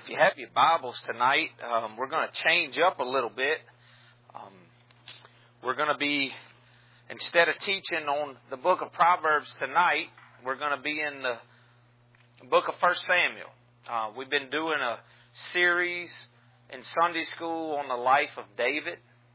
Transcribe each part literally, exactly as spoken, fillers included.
you have your Bibles tonight, um, we're going to change up a little bit. Um, we're going to be, instead of teaching on the book of Proverbs tonight, we're going to be in the book of First Samuel. Uh, we've been doing a series in Sunday school on the life of David.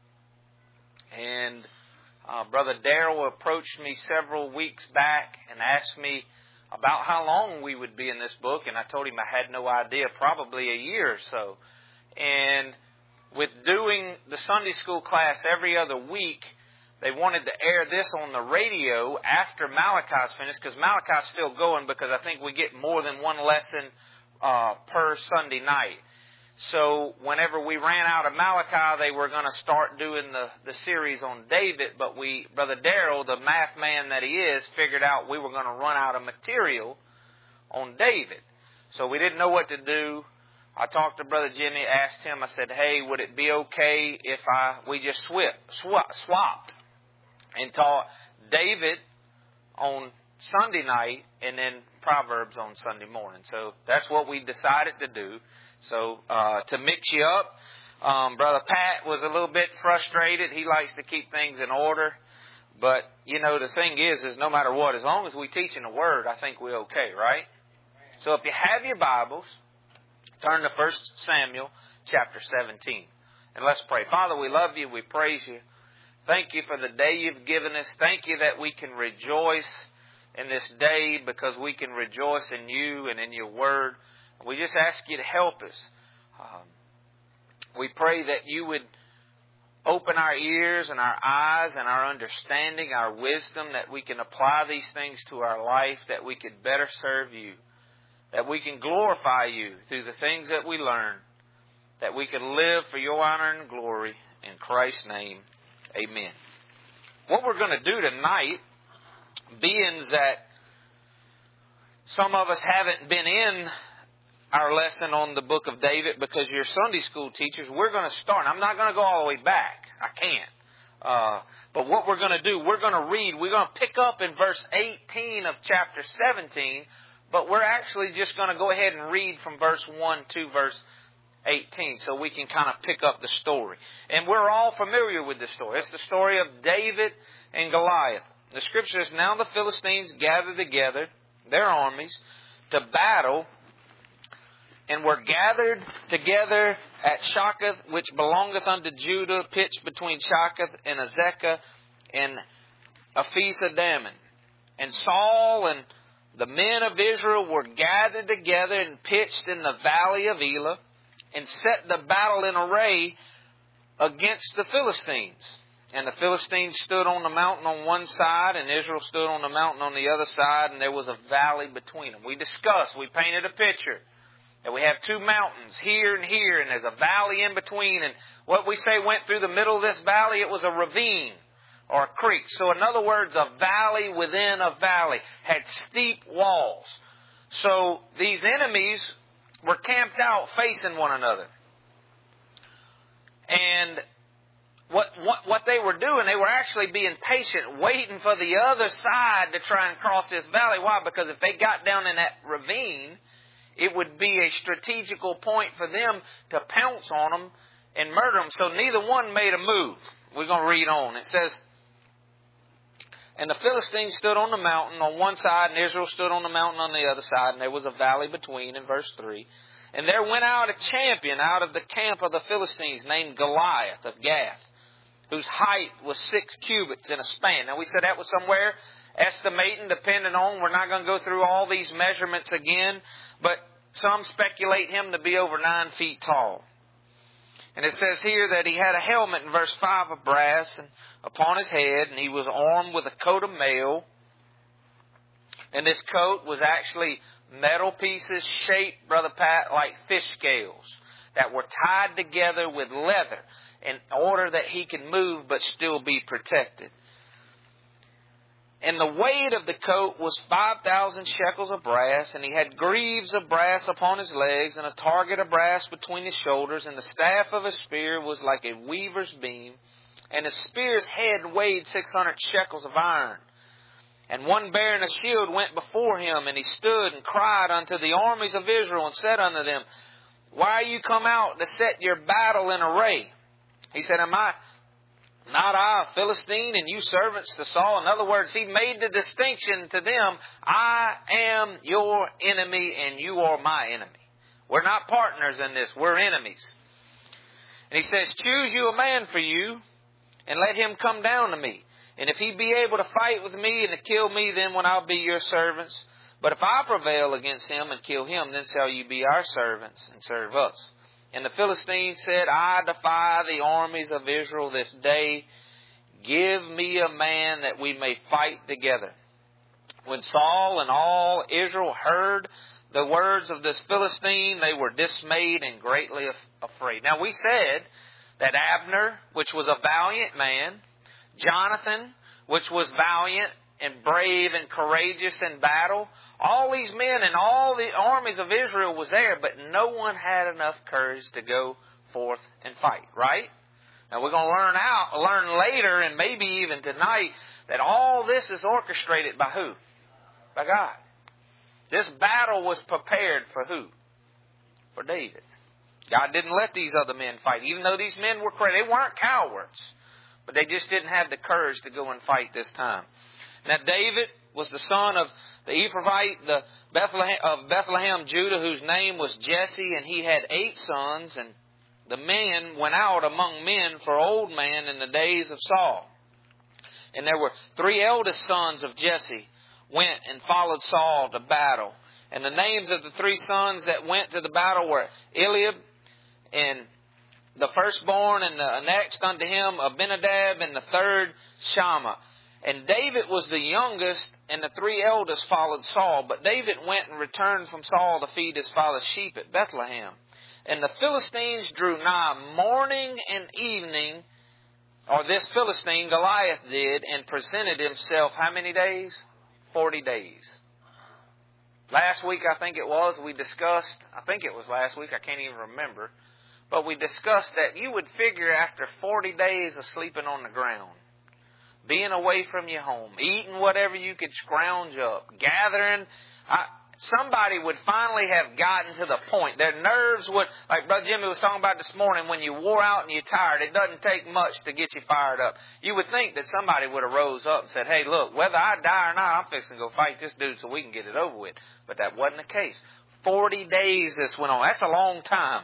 And uh, Brother Darrell approached me several weeks back and asked me about how long we would be in this book, and I told him I had no idea, probably a year or so. And with doing the Sunday school class every other week, they wanted to air this on the radio after Malachi's finished, because Malachi's still going, because I think we get more than one lesson uh, per Sunday night. So whenever we ran out of Malachi, they were going to start doing the, the series on David. But we, Brother Darrell, the math man that he is, figured out we were going to run out of material on David. So we didn't know what to do. I talked to Brother Jimmy, asked him, I said, hey, would it be okay if I we just swip, swap, swapped and taught David on Sunday night and then Proverbs on Sunday morning? So that's what we decided to do. So, uh, to mix you up, um, Brother Pat was a little bit frustrated. He likes to keep things in order. But, you know, the thing is, is no matter what, as long as we teach in the Word, I think we're okay, right? So if you have your Bibles, turn to First Samuel chapter seventeen. And let's pray. Father, we love you. We praise you. Thank you for the day you've given us. Thank you that we can rejoice in this day because we can rejoice in you and in your Word. We just ask you to help us. Um, we pray that you would open our ears and our eyes and our understanding, our wisdom, that we can apply these things to our life, that we could better serve you, that we can glorify you through the things that we learn, that we can live for your honor and glory. In Christ's name, amen. What we're going to do tonight, being that some of us haven't been in our lesson on the book of David because you're Sunday school teachers, we're going to start. I'm not going to go all the way back. I can't. Uh, but what we're going to do, we're going to read. We're going to pick up in verse eighteen of chapter seventeen, but we're actually just going to go ahead and read from verse one to verse eighteen so we can kind of pick up the story. And we're all familiar with this story. It's the story of David and Goliath. The scripture says, now the Philistines gathered together their armies to battle, and were gathered together at Shockath, which belongeth unto Judah, pitched between Shockath and Azekah and Ephes-Dammim. And Saul and the men of Israel were gathered together and pitched in the valley of Elah, and set the battle in array against the Philistines. And the Philistines stood on the mountain on one side, and Israel stood on the mountain on the other side, and there was a valley between them. We discussed, we painted a picture. And we have two mountains here and here, and there's a valley in between. And what we say went through the middle of this valley, it was a ravine or a creek. So in other words, a valley within a valley had steep walls. So these enemies were camped out facing one another. And what, what, what they were doing, they were actually being patient, waiting for the other side to try and cross this valley. Why? Because if they got down in that ravine, it would be a strategical point for them to pounce on them and murder them. So neither one made a move. We're going to read on. It says, and the Philistines stood on the mountain on one side, and Israel stood on the mountain on the other side, and there was a valley between, in verse three. And there went out a champion out of the camp of the Philistines named Goliath of Gath, whose height was six cubits in a span. Now we said that was somewhere estimating, depending on, we're not going to go through all these measurements again, but some speculate him to be over nine feet tall. And it says here that he had a helmet in verse five of brass and upon his head, and he was armed with a coat of mail. And this coat was actually metal pieces shaped, Brother Pat, like fish scales that were tied together with leather in order that he could move but still be protected. And the weight of the coat was five thousand shekels of brass, and he had greaves of brass upon his legs, and a target of brass between his shoulders, and the staff of his spear was like a weaver's beam, and his spear's head weighed six hundred shekels of iron. And one bearing a shield went before him, and he stood and cried unto the armies of Israel, and said unto them, why are you come out to set your battle in array? He said, am I not I a Philistine and you servants to Saul? In other words, he made the distinction to them, I am your enemy and you are my enemy. We're not partners in this, we're enemies. And he says, choose you a man for you and let him come down to me. And if he be able to fight with me and to kill me, then when I'll be your servants. But if I prevail against him and kill him, then shall you be our servants and serve us. And the Philistines said, I defy the armies of Israel this day. Give me a man that we may fight together. When Saul and all Israel heard the words of this Philistine, they were dismayed and greatly afraid. Now we said that Abner, which was a valiant man, Jonathan, which was valiant and brave and courageous in battle, all these men and all the armies of Israel was there, but no one had enough courage to go forth and fight, right? Now we're going to learn out, learn later and maybe even tonight that all this is orchestrated by who? By God. This battle was prepared for who? For David. God didn't let these other men fight, even though these men were crazy. They weren't cowards, but they just didn't have the courage to go and fight this time. Now David was the son of the Ephrathite the Bethlehem, of Bethlehem, Judah, whose name was Jesse, and he had eight sons, and the men went out among men for old man in the days of Saul. And there were three eldest sons of Jesse went and followed Saul to battle. And the names of the three sons that went to the battle were Eliab, and the firstborn, and the next unto him Abinadab, and the third Shammah. And David was the youngest, and the three eldest followed Saul. But David went and returned from Saul to feed his father's sheep at Bethlehem. And the Philistines drew nigh morning and evening, or this Philistine, Goliath did, and presented himself how many days? Forty days. Last week, I think it was, we discussed, I think it was last week, I can't even remember, but we discussed that you would figure after forty days of sleeping on the ground, being away from your home, eating whatever you could scrounge up, gathering, I, somebody would finally have gotten to the point. Their nerves would, like Brother Jimmy was talking about this morning, when you wore out and you're tired, it doesn't take much to get you fired up. You would think that somebody would have rose up and said, hey, look, whether I die or not, I'm fixing to go fight this dude so we can get it over with. But that wasn't the case. Forty days this went on. That's a long time.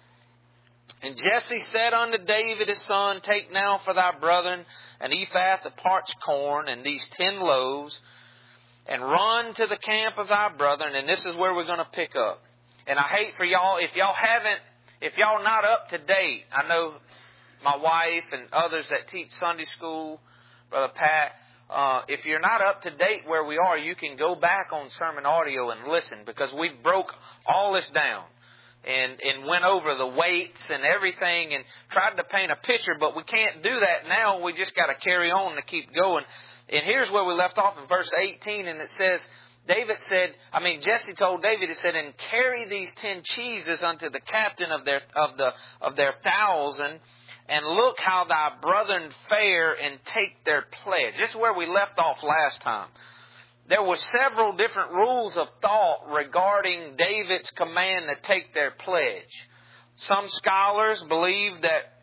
And Jesse said unto David his son, take now for thy brethren an ephah of parched corn and these ten loaves, and run to the camp of thy brethren. And this is where we're going to pick up. And I hate for y'all, if y'all haven't, if y'all not up to date, I know my wife and others that teach Sunday school, Brother Pat, uh, if you're not up to date where we are, you can go back on sermon audio and listen, because we broke all this down. And, and went over the weights and everything and tried to paint a picture, but we can't do that now. We just got to carry on to keep going. And here's where we left off in verse eighteen, and it says, David said, I mean, Jesse told David, he said, and carry these ten cheeses unto the captain of their, of the, of their thousand, and look how thy brethren fare, and take their pledge. This is where we left off last time. There were several different rules of thought regarding David's command to take their pledge. Some scholars believe that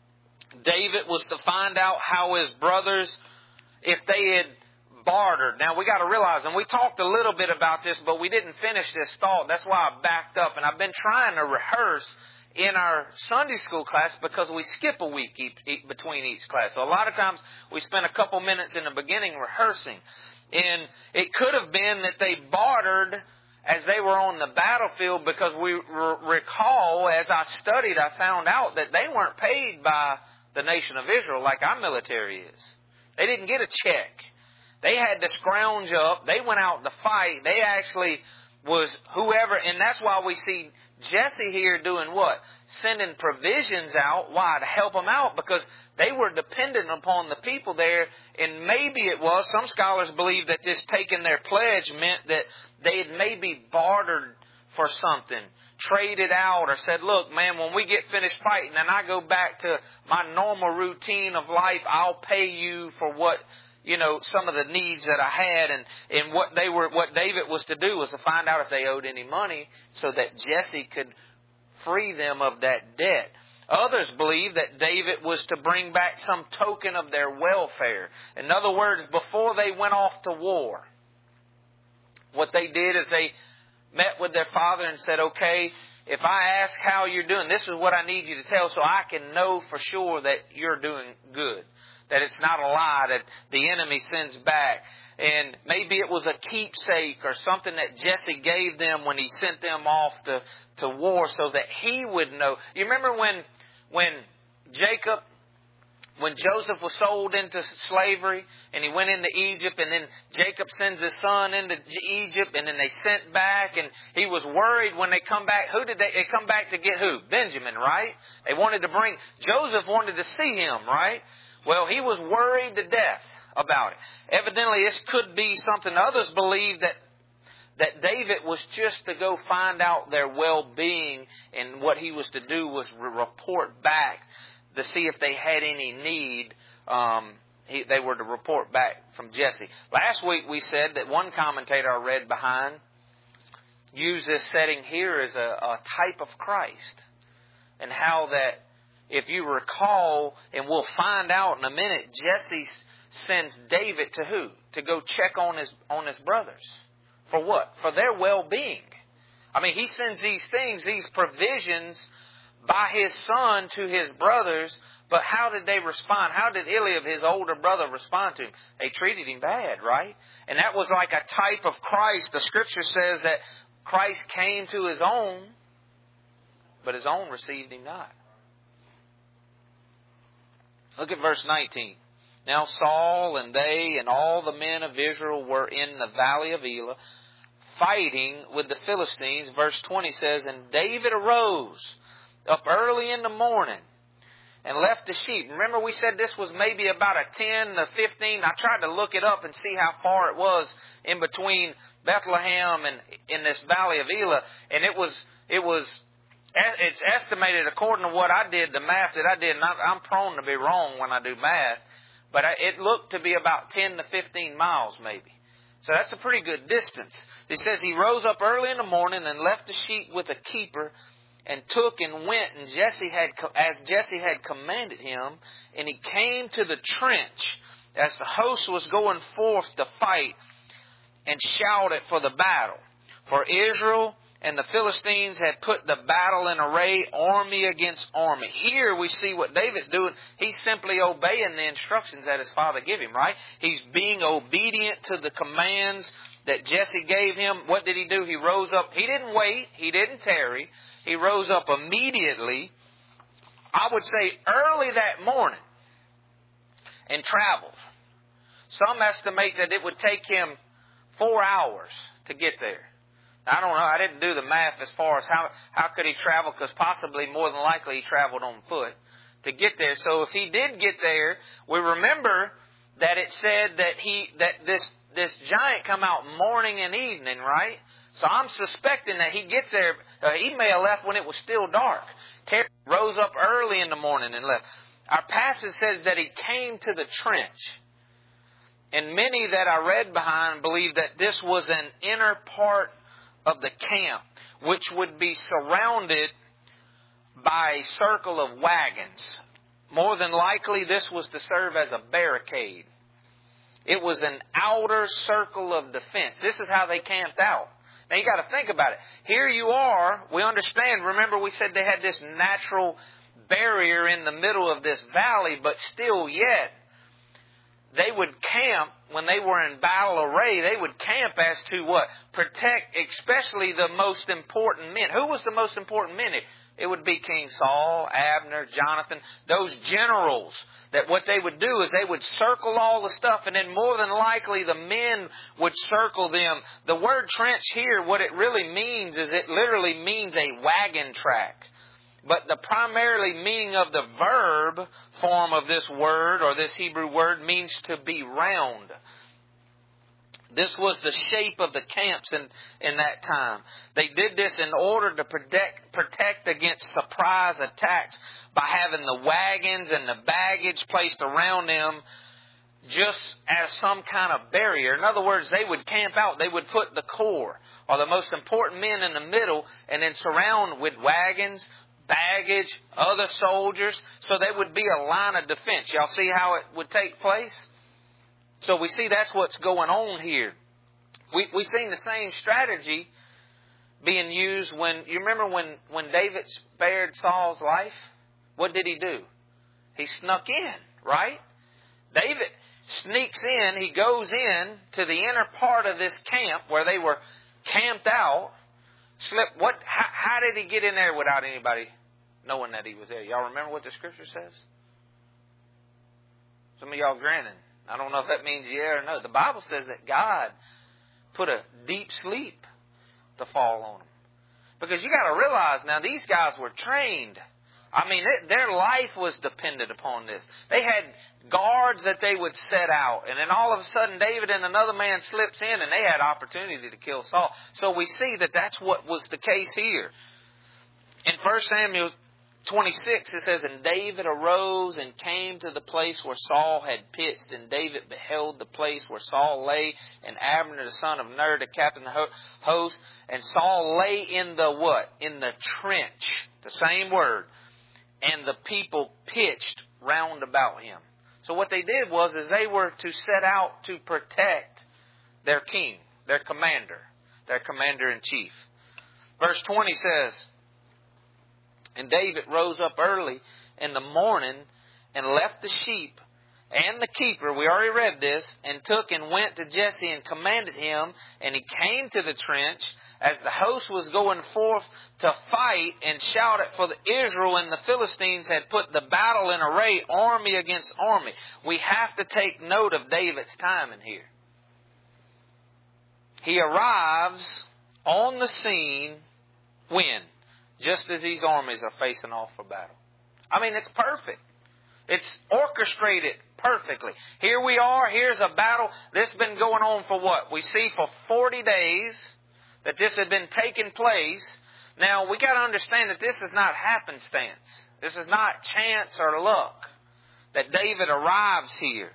David was to find out how his brothers, if they had bartered. Now we got to realize, and we talked a little bit about this, but we didn't finish this thought. That's why I backed up. And I've been trying to rehearse in our Sunday school class, because we skip a week each, between each class. So a lot of times we spend a couple minutes in the beginning rehearsing. And it could have been that they bartered as they were on the battlefield, because we r- recall, as I studied, I found out that they weren't paid by the nation of Israel like our military is. They didn't get a check. They had to scrounge up. They went out to fight. They actually was whoever, and that's why we see Jesse here doing what? Sending provisions out. Why? To help them out, because they were dependent upon the people there. And maybe it was, some scholars believe that just taking their pledge meant that they had maybe bartered for something, traded out, or said, look, man, when we get finished fighting and I go back to my normal routine of life, I'll pay you for what, you know, some of the needs that I had. And, and what they were, what David was to do was to find out if they owed any money, so that Jesse could free them of that debt. Others believe that David was to bring back some token of their welfare. In other words, before they went off to war, what they did is they met with their father and said, okay, if I ask how you're doing, this is what I need you to tell so I can know for sure that you're doing good. That it's not a lie that the enemy sends back. And maybe it was a keepsake or something that Jesse gave them when he sent them off to, to war so that he would know. You remember when, when Jacob, when Joseph was sold into slavery and he went into Egypt, and then Jacob sends his son into Egypt, and then they sent back, and he was worried when they come back. Who did they, they come back to get who? Benjamin, right? They wanted to bring, Joseph wanted to see him, right? Well, he was worried to death about it. Evidently, this could be something. Others believe that that David was just to go find out their well-being, and what he was to do was report back to see if they had any need. Um, he, they were to report back from Jesse. Last week we said that one commentator I read behind used this setting here as a, a type of Christ, and how that, if you recall, and we'll find out in a minute, Jesse sends David to who? To go check on his on his brothers. For what? For their well-being. I mean, he sends these things, these provisions by his son to his brothers, but how did they respond? How did Eliab, his older brother, respond to him? They treated him bad, right? And that was like a type of Christ. The Scripture says that Christ came to his own, but his own received him not. Look at verse nineteen. Now Saul and they and all the men of Israel were in the valley of Elah, fighting with the Philistines. Verse twenty says, and David arose up early in the morning and left the sheep. Remember, we said this was maybe about a ten to fifteen. I tried to look it up and see how far it was in between Bethlehem and in this valley of Elah. And it was, it was, it's estimated, according to what I did, the math that I did, and I'm prone to be wrong when I do math, but it looked to be about ten to fifteen miles maybe. So that's a pretty good distance. It says he rose up early in the morning and left the sheep with a keeper, and took and went, and Jesse had, as Jesse had commanded him, and he came to the trench as the host was going forth to fight, and shouted for the battle. For Israel and the Philistines had put the battle in array, army against army. Here we see what David's doing. He's simply obeying the instructions that his father gave him, right? He's being obedient to the commands that Jesse gave him. What did he do? He rose up. He didn't wait. He didn't tarry. He rose up immediately, I would say early that morning, and traveled. Some estimate that it would take him four hours to get there. I don't know. I didn't do the math as far as how, how could he travel, because possibly more than likely he traveled on foot to get there. So if he did get there, we remember that it said that he that this this giant come out morning and evening, right? So I'm suspecting that he gets there. Uh, he may have left when it was still dark. Terry rose up early in the morning and left. Our passage says that he came to the trench. And many that I read behind believe that this was an inner part of the camp, which would be surrounded by a circle of wagons. More than likely, this was to serve as a barricade. It was an outer circle of defense. This is how they camped out. Now you got to think about it. Here you are, we understand, remember we said they had this natural barrier in the middle of this valley, but still yet, they would camp when they were in battle array. They would camp as to what? Protect especially the most important men. Who was the most important men? It would be King Saul, Abner, Jonathan, those generals, that what they would do is they would circle all the stuff, and then more than likely the men would circle them. The word trench here, what it really means is it literally means a wagon track. But the primarily meaning of the verb form of this word, or this Hebrew word, means to be round. This was the shape of the camps in, in that time. They did this in order to protect, protect against surprise attacks by having the wagons and the baggage placed around them just as some kind of barrier. In other words, they would camp out. They would put the core or the most important men in the middle and then surround with wagons, baggage, other soldiers. So there would be a line of defense. Y'all see how it would take place? So we see that's what's going on here. We, we've seen the same strategy being used when, you remember when, when David spared Saul's life? What did he do? He snuck in, right? David sneaks in, he goes in to the inner part of this camp where they were camped out. Slip. What? How, how did he get in there without anybody knowing that he was there? Y'all remember what the Scripture says? Some of y'all grinning. I don't know if that means yeah or no. The Bible says that God put a deep sleep to fall on them. Because you got to realize now these guys were trained. I mean, it, their life was dependent upon this. They had guards that they would set out. And then all of a sudden, David and another man slips in and they had opportunity to kill Saul. So we see that that's what was the case here. In First Samuel twenty-six, it says, "And David arose and came to the place where Saul had pitched. And David beheld the place where Saul lay, and Abner the son of Ner, the captain of the host. And Saul lay in the what? In the trench." The same word. "And the people pitched round about him." So what they did was is they were to set out to protect their king, their commander, their commander-in-chief. Verse twenty says, "And David rose up early in the morning and left the sheep and the keeper," we already read this, "and took and went to Jesse and commanded him. And he came to the trench as the host was going forth to fight, and shouted, for the Israel and the Philistines had put the battle in array, army against army." We have to take note of David's timing here. He arrives on the scene when? Just as these armies are facing off for battle. I mean, it's perfect. It's orchestrated perfectly. Here we are. Here's a battle. This has been going on for what? We see for forty days that this had been taking place. Now, we got to understand that this is not happenstance. This is not chance or luck that David arrives here.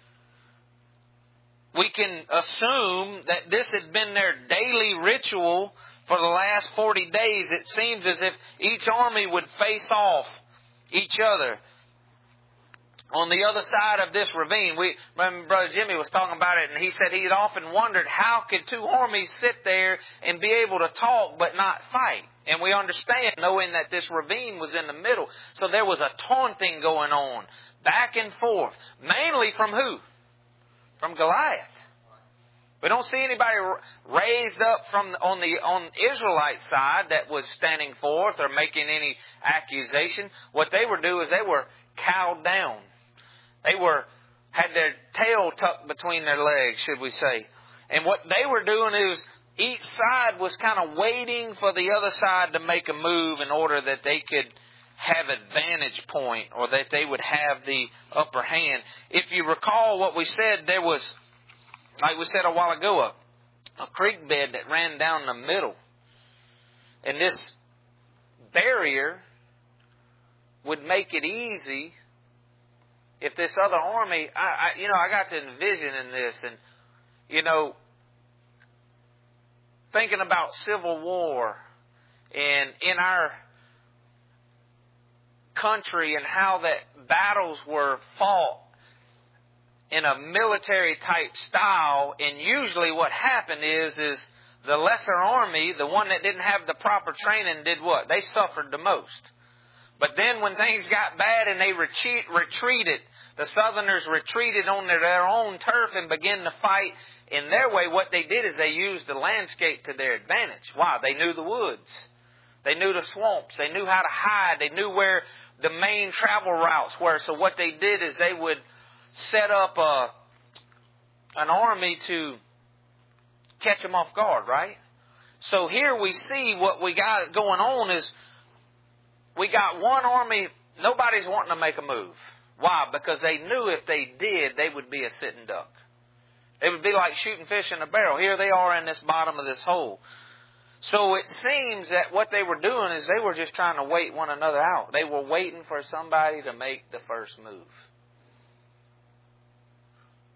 We can assume that this had been their daily ritual for the last forty days. It seems as if each army would face off each other. On the other side of this ravine, we remember Brother Jimmy was talking about it, and he said he had often wondered how could two armies sit there and be able to talk but not fight. And we understand, knowing that this ravine was in the middle. So there was a taunting going on, back and forth, mainly from who? From Goliath. We don't see anybody raised up from on the on Israelite side that was standing forth or making any accusation. What they were doing is they were cowed down. They were had their tail tucked between their legs, should we say. And what they were doing is each side was kind of waiting for the other side to make a move in order that they could have advantage point or that they would have the upper hand. If you recall what we said, there was, like we said a while ago, a, a creek bed that ran down the middle. And this barrier would make it easy if this other army, I, I, you know, I got to envision in this, and, you know, thinking about Civil War and in our country and how that battles were fought in a military type style, and usually what happened is, is the lesser army, the one that didn't have the proper training, did what? They suffered the most. But then when things got bad and they retreat, retreated, the Southerners retreated on their, their own turf and began to fight in their way. What they did is they used the landscape to their advantage. Why? They knew the woods. They knew the swamps. They knew how to hide. They knew where the main travel routes were. So what they did is they would set up a, an army to catch them off guard, right? So here we see what we got going on is we got one army, nobody's wanting to make a move. Why? Because they knew if they did, they would be a sitting duck. It would be like shooting fish in a barrel. Here they are in this bottom of this hole. So it seems that what they were doing is they were just trying to wait one another out. They were waiting for somebody to make the first move.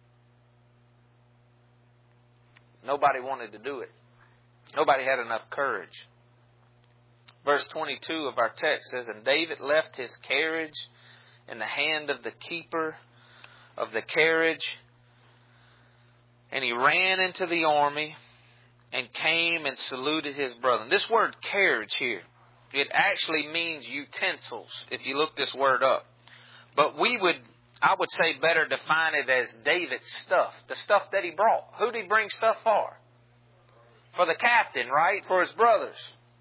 nobody wanted to do it. Nobody had enough courage. Verse twenty-two of our text says, "And David left his carriage in the hand of the keeper of the carriage, and he ran into the army and came and saluted his brother." This word carriage here, it actually means utensils, if you look this word up. But we would, I would say, better define it as David's stuff, the stuff that he brought. Who did he bring stuff for? For the captain, right? For his brothers.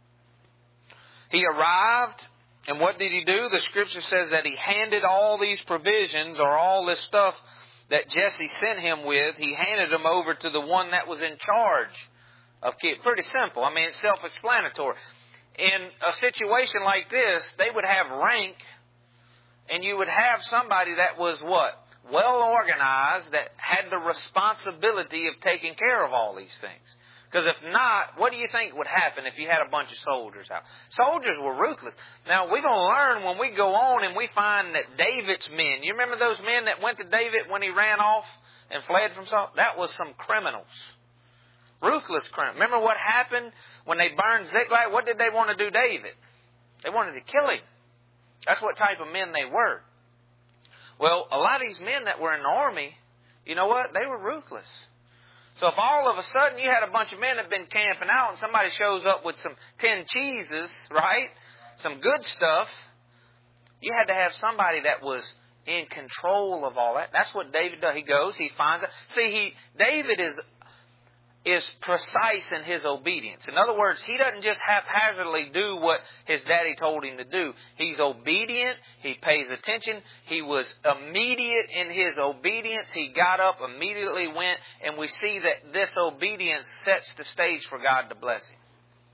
He arrived, and what did he do? The scripture says that he handed all these provisions, or all this stuff that Jesse sent him with, he handed them over to the one that was in charge of keeping. Pretty simple. I mean, it's self-explanatory. In a situation like this, they would have rank, and you would have somebody that was what? Well organized, that had the responsibility of taking care of all these things. Because if not, what do you think would happen if you had a bunch of soldiers out? Soldiers were ruthless. Now, we're going to learn when we go on and we find that David's men, you remember those men that went to David when he ran off and fled from Saul? That was some criminals. Ruthless criminals. Remember what happened when they burned Ziklag? What did they want to do David? They wanted to kill him. That's what type of men they were. Well, a lot of these men that were in the army, you know what? They were ruthless. So if all of a sudden you had a bunch of men that had been camping out and somebody shows up with some tin cheeses, right? Some good stuff, you had to have somebody that was in control of all that. That's what David does. He goes, he finds out. See, he David is is precise in his obedience. In other words, he doesn't just haphazardly do what his daddy told him to do. He's obedient. He pays attention. He was immediate in his obedience. He got up, immediately went, and we see that this obedience sets the stage for God to bless him.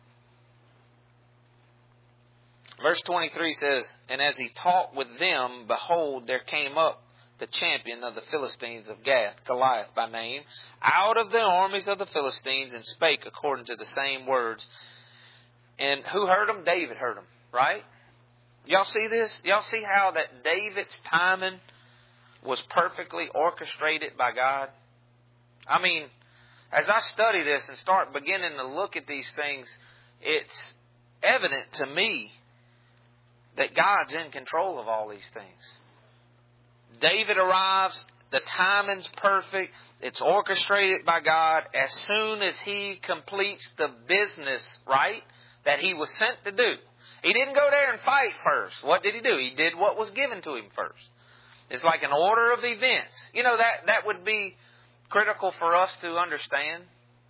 Verse twenty-three says, "And as he talked with them, behold, there came up the champion of the Philistines of Gath, Goliath by name, out of the armies of the Philistines, and spake according to the same words." And who heard them? David heard them, right? Y'all see this? Y'all see how that David's timing was perfectly orchestrated by God? I mean, as I study this and start beginning to look at these things, it's evident to me that God's in control of all these things. David arrives, the timing's perfect, it's orchestrated by God. As soon as he completes the business, right, that he was sent to do. He didn't go there and fight first. What did he do? He did what was given to him first. It's like an order of events. You know, that, that would be critical for us to understand.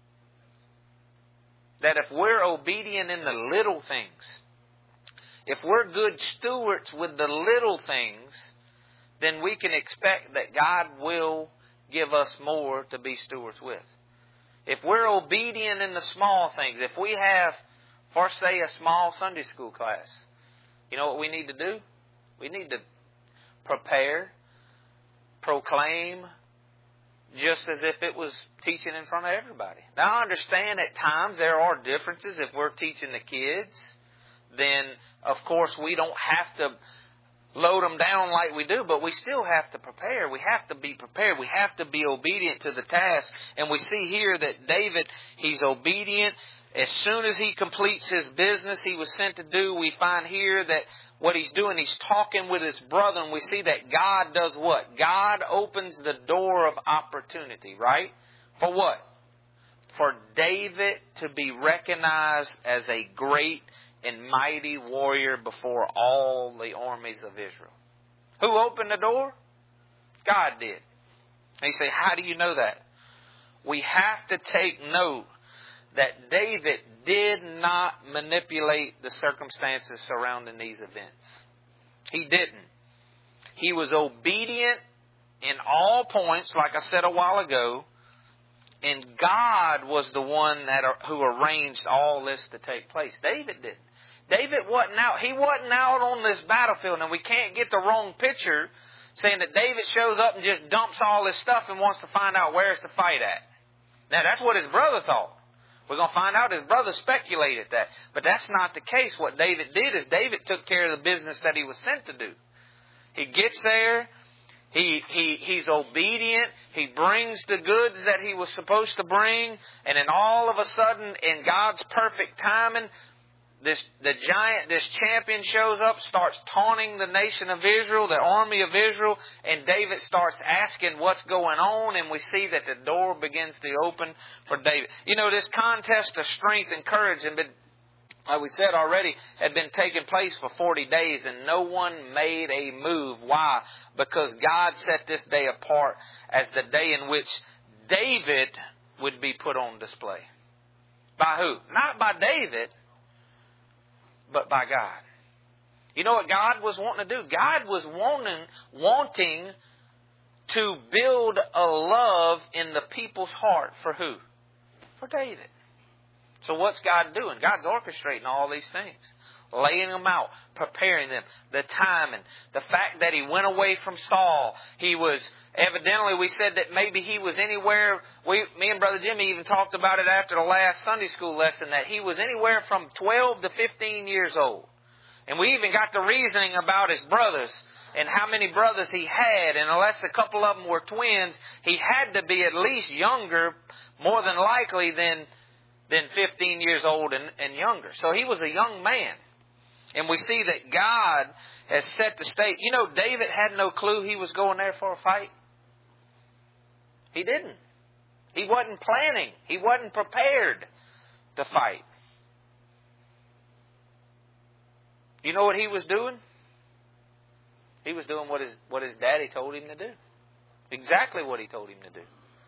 That if we're obedient in the little things, if we're good stewards with the little things, then we can expect that God will give us more to be stewards with. If we're obedient in the small things, if we have, for say, a small Sunday school class, you know what we need to do? We need to prepare, proclaim, just as if it was teaching in front of everybody. Now, I understand at times there are differences. If we're teaching the kids, then, of course, we don't have to load them down like we do, but we still have to prepare. We have to be prepared. We have to be obedient to the task. And we see here that David, he's obedient. As soon as he completes his business he was sent to do, we find here that what he's doing, he's talking with his brother, and we see that God does what? God opens the door of opportunity, right? For what? For David to be recognized as a great and mighty warrior before all the armies of Israel. Who opened the door? God did. And you say, how do you know that? We have to take note that David did not manipulate the circumstances surrounding these events. He didn't. He was obedient in all points, like I said a while ago, and God was the one that who arranged all this to take place. David didn't. David wasn't out. He wasn't out on this battlefield, and we can't get the wrong picture saying that David shows up and just dumps all this stuff and wants to find out where's to fight at. Now, that's what his brother thought. We're going to find out his brother speculated that. But that's not the case. What David did is David took care of the business that he was sent to do. He gets there. He, he, he's obedient. He brings the goods that he was supposed to bring. And then all of a sudden, in God's perfect timing, this, the giant, this champion shows up, starts taunting the nation of Israel, the army of Israel, and David starts asking what's going on, and we see that the door begins to open for David. You know, this contest of strength and courage had been, like we said already, had been taking place for forty days, and no one made a move. Why? Because God set this day apart as the day in which David would be put on display. By who? Not by David, but by God. You know what God was wanting to do? God was wanting, wanting to build a love in the people's heart for who? For David. So what's God doing? God's orchestrating all these things. Laying them out, preparing them, the timing, the fact that he went away from Saul. He was, evidently we said that maybe he was anywhere, we, me and Brother Jimmy even talked about it after the last Sunday school lesson, that he was anywhere from twelve to fifteen years old. And we even got the reasoning about his brothers and how many brothers he had. And unless a couple of them were twins, he had to be at least younger, more than likely, than, than fifteen years old and, and younger. So he was a young man. And we see that God has set the stage. You know, David had no clue he was going there for a fight. He didn't. He wasn't planning. He wasn't prepared to fight. You know what he was doing? He was doing what his, what his daddy told him to do. Exactly what he told him to do.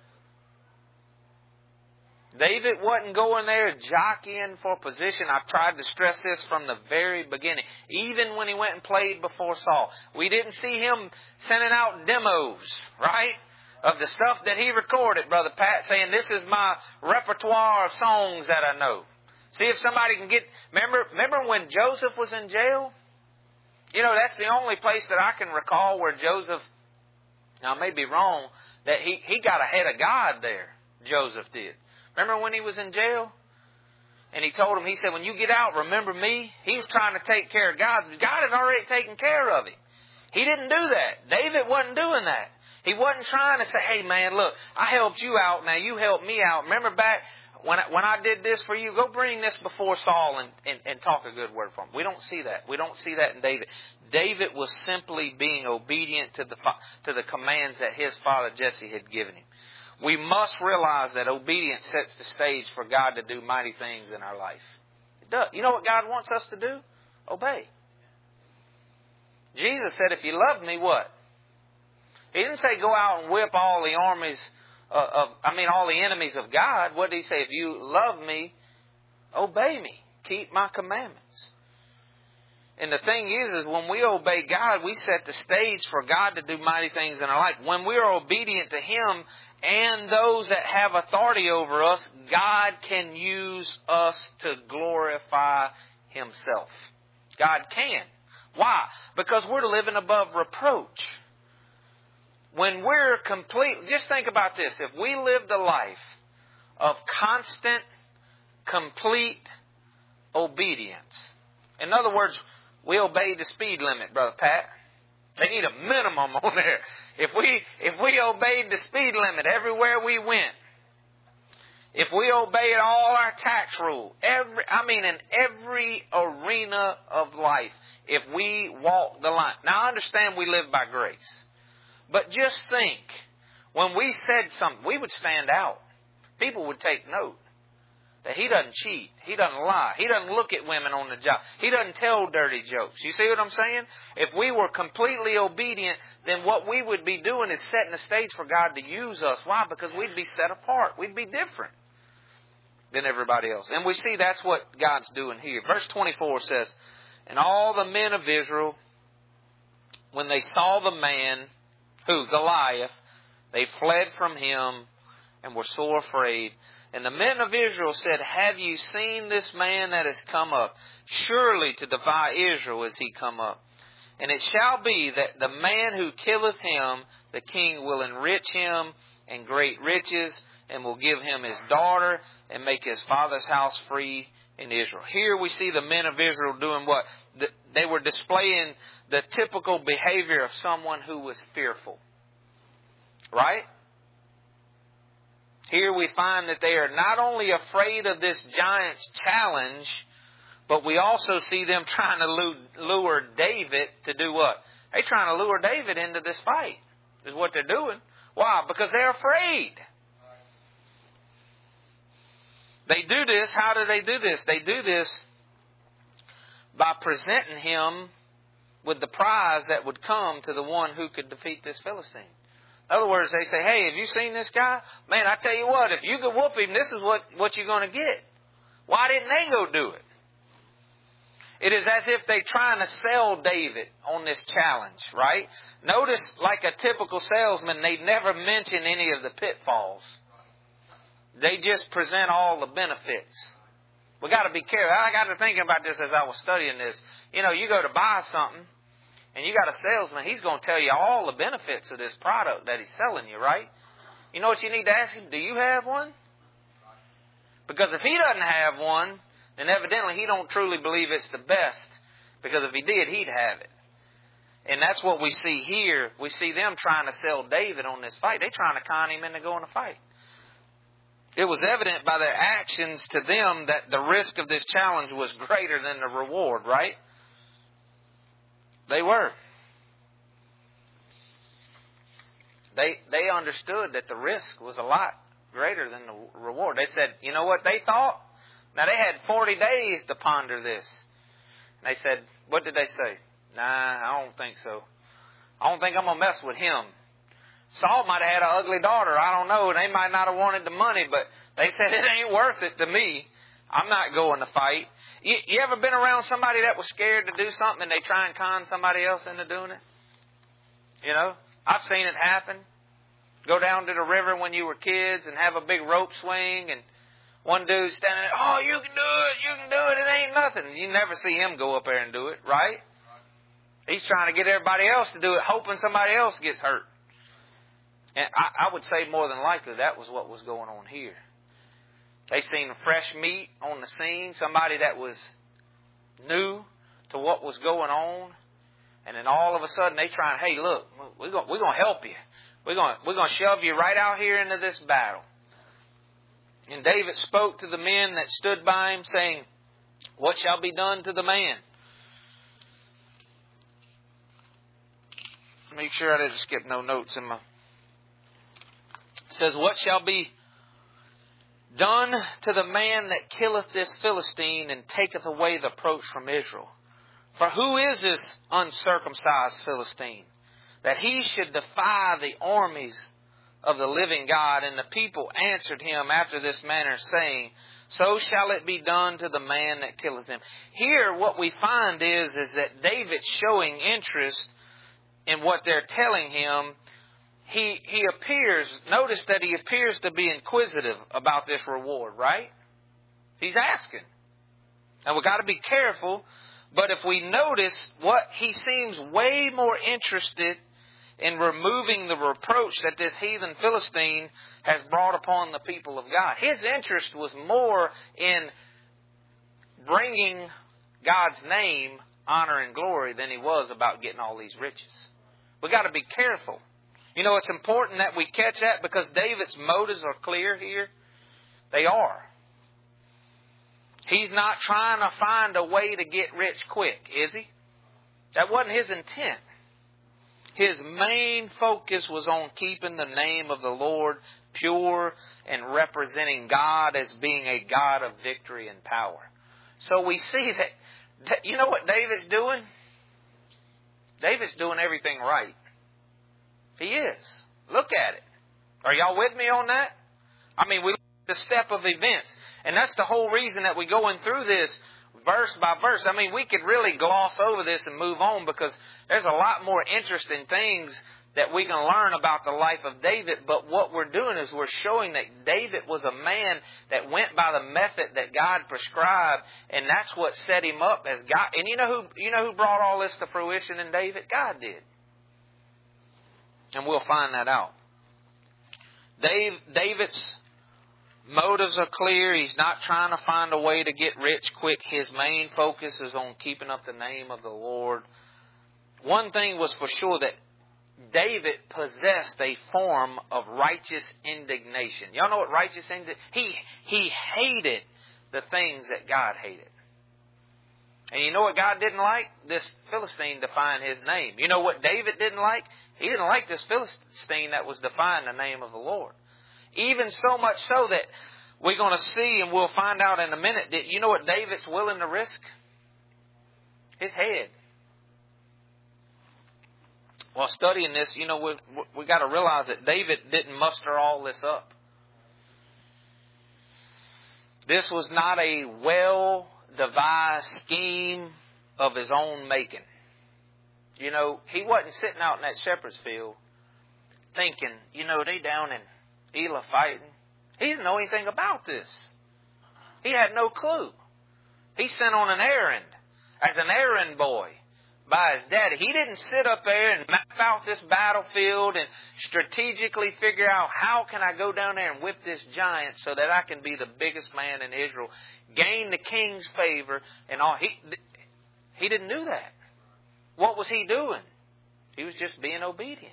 David wasn't going there jockeying for position. I've tried to stress this from the very beginning. Even when he went and played before Saul. We didn't see him sending out demos, right? Of the stuff that he recorded, Brother Pat, saying, this is my repertoire of songs that I know. See if somebody can get... Remember, remember when Joseph was in jail? You know, that's the only place that I can recall where Joseph... Now, I may be wrong, that he, he got ahead of God there. Joseph did. Remember when he was in jail? And he told him, he said, when you get out, remember me? He was trying to take care of God. God had already taken care of him. He didn't do that. David wasn't doing that. He wasn't trying to say, hey man, look, I helped you out. Now you helped me out. Remember back when I, when I did this for you? Go bring this before Saul and, and, and talk a good word for him. We don't see that. We don't see that in David. David was simply being obedient to the, to the commands that his father Jesse had given him. We must realize that obedience sets the stage for God to do mighty things in our life. It does. You know what God wants us to do? Obey. Jesus said, if you love me, what? He didn't say go out and whip all the armies of, of I mean, all the enemies of God. What did he say? If you love me, obey me. Keep my commandments. And the thing is, is when we obey God, we set the stage for God to do mighty things in our life. When we are obedient to Him and those that have authority over us, God can use us to glorify Himself. God can. Why? Because we're living above reproach. When we're complete, just think about this. If we lived a life of constant, complete obedience. In other words, we obeyed the speed limit, Brother Pat. They need a minimum on there. If we if we obeyed the speed limit everywhere we went, if we obeyed all our tax rule, every I mean in every arena of life, if we walk the line. Now I understand we live by grace. But just think, when we said something, we would stand out. People would take note. That he doesn't cheat. He doesn't lie. He doesn't look at women on the job. He doesn't tell dirty jokes. You see what I'm saying? If we were completely obedient, then what we would be doing is setting the stage for God to use us. Why? Because we'd be set apart. We'd be different than everybody else. And we see that's what God's doing here. Verse twenty-four says, and all the men of Israel, when they saw the man, who? Goliath, they fled from him and were sore afraid. And the men of Israel said, have you seen this man that has come up? Surely to defy Israel is he come up. And it shall be that the man who killeth him, the king will enrich him in great riches, and will give him his daughter, and make his father's house free in Israel. Here we see the men of Israel doing what? They were displaying the typical behavior of someone who was fearful. Right? Here we find that they are not only afraid of this giant's challenge, but we also see them trying to lure David to do what? They're trying to lure David into this fight, is what they're doing. Why? Because they're afraid. They do this. How do they do this? They do this by presenting him with the prize that would come to the one who could defeat this Philistine. In other words, they say, hey, have you seen this guy? Man, I tell you what, if you could whoop him, this is what, what you're going to get. Why didn't they go do it? It is as if they're trying to sell David on this challenge, right? Notice, like a typical salesman, they never mention any of the pitfalls. They just present all the benefits. We got to be careful. I got to thinking about this as I was studying this. You know, you go to buy something, and you got a salesman, he's going to tell you all the benefits of this product that he's selling you, right? You know what you need to ask him? Do you have one? Because if he doesn't have one, then evidently he don't truly believe it's the best. Because if he did, he'd have it. And that's what we see here. We see them trying to sell David on this fight. They're trying to con him into going to fight. It was evident by their actions to them that the risk of this challenge was greater than the reward, right? They were. They they understood that the risk was a lot greater than the reward. They said, you know what they thought? Now they had forty days to ponder this. And they said, what did they say? Nah, I don't think so. I don't think I'm going to mess with him. Saul might have had an ugly daughter. I don't know. They might not have wanted the money, but they said it ain't worth it to me. I'm not going to fight. You, you ever been around somebody that was scared to do something and they try and con somebody else into doing it? You know, I've seen it happen. Go down to the river when you were kids and have a big rope swing and one dude's standing there, oh, you can do it, you can do it, it ain't nothing. You never see him go up there and do it, right? He's trying to get everybody else to do it, hoping somebody else gets hurt. And I, I would say more than likely that was what was going on here. They seen fresh meat on the scene, somebody that was new to what was going on, and then all of a sudden they trying, hey, look, we're going we're going to help you. We're going we're going to shove you right out here into this battle. And David spoke to the men that stood by him, saying, what shall be done to the man? Make sure I didn't skip no notes in my... It says, what shall be done to the man that killeth this Philistine and taketh away the approach from Israel? For who is this uncircumcised Philistine, that he should defy the armies of the living God? And the people answered him after this manner, saying, so shall it be done to the man that killeth him. Here what we find is, is that David's showing interest in what they're telling him. He he appears, notice that he appears to be inquisitive about this reward, right? He's asking. And we've got to be careful, but if we notice what he seems way more interested in removing the reproach that this heathen Philistine has brought upon the people of God. His interest was more in bringing God's name, honor, and glory than he was about getting all these riches. We've got to be careful. You know, it's important that we catch that because David's motives are clear here. They are. He's not trying to find a way to get rich quick, is he? That wasn't his intent. His main focus was on keeping the name of the Lord pure and representing God as being a God of victory and power. So we see that, you know what David's doing? David's doing everything right. He is. Look at it. Are y'all with me on that? I mean, we look at the step of events. And that's the whole reason that we're going through this verse by verse. I mean, we could really gloss over this and move on because there's a lot more interesting things that we can learn about the life of David. But what we're doing is we're showing that David was a man that went by the method that God prescribed. And that's what set him up as God. And you know who, you know who brought all this to fruition in David? God did. And we'll find that out. Dave, David's motives are clear. He's not trying to find a way to get rich quick. His main focus is on keeping up the name of the Lord. One thing was for sure, that David possessed a form of righteous indignation. Y'all know what righteous indignation? He, he hated the things that God hated. And you know what God didn't like? This Philistine defying His name. You know what David didn't like? He didn't like this Philistine that was defying the name of the Lord. Even so much so that we're going to see, and we'll find out in a minute, that you know what David's willing to risk? His head. While studying this, you know, we we got to realize that David didn't muster all this up. This was not a well-devised scheme of his own making. You know, he wasn't sitting out in that shepherd's field thinking, you know, they down in Elah fighting. He didn't know anything about this. He had no clue. He sent on an errand as an errand boy by his daddy. He didn't sit up there and map out this battlefield and strategically figure out how can I go down there and whip this giant so that I can be the biggest man in Israel, gain the king's favor and all. He, he didn't do that. What was he doing? He was just being obedient.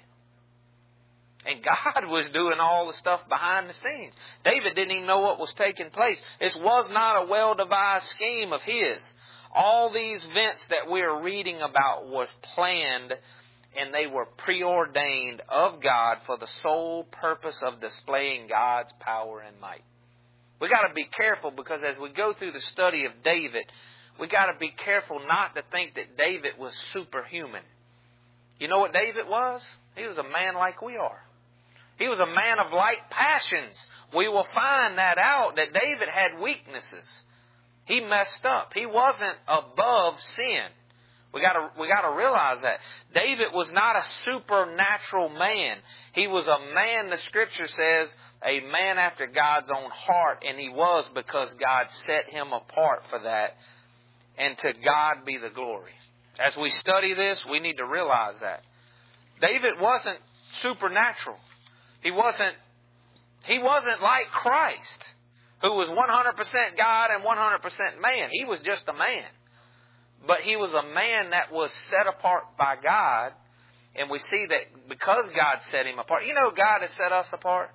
And God was doing all the stuff behind the scenes. David didn't even know what was taking place. This was not a well-devised scheme of his. All these events that we're reading about was planned, and they were preordained of God for the sole purpose of displaying God's power and might. We got to be careful, because as we go through the study of David, we got to be careful not to think that David was superhuman. You know what David was? He was a man like we are. He was a man of like passions. We will find that out, that David had weaknesses. He messed up. He wasn't above sin. We got to we got to realize that. David was not a supernatural man. He was a man, the Scripture says, a man after God's own heart, and he was because God set him apart for that. And to God be the glory. As we study this, we need to realize that. David wasn't supernatural. He wasn't he wasn't like Christ, who was one hundred percent God and one hundred percent man. He was just a man. But he was a man that was set apart by God. And we see that because God set him apart. You know, God has set us apart.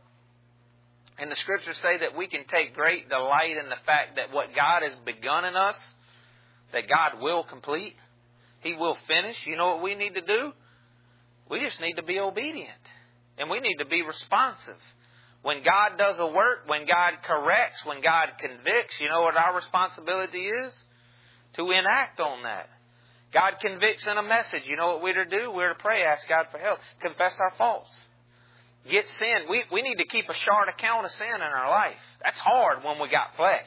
And the Scriptures say that we can take great delight in the fact that what God has begun in us, that God will complete. He will finish. You know what we need to do? We just need to be obedient. And we need to be responsive. When God does a work, when God corrects, when God convicts, you know what our responsibility is? To enact on that. God convicts in a message. You know what we're to do? We're to pray, ask God for help, confess our faults. Get sin. We, we need to keep a short account of sin in our life. That's hard when we got flesh.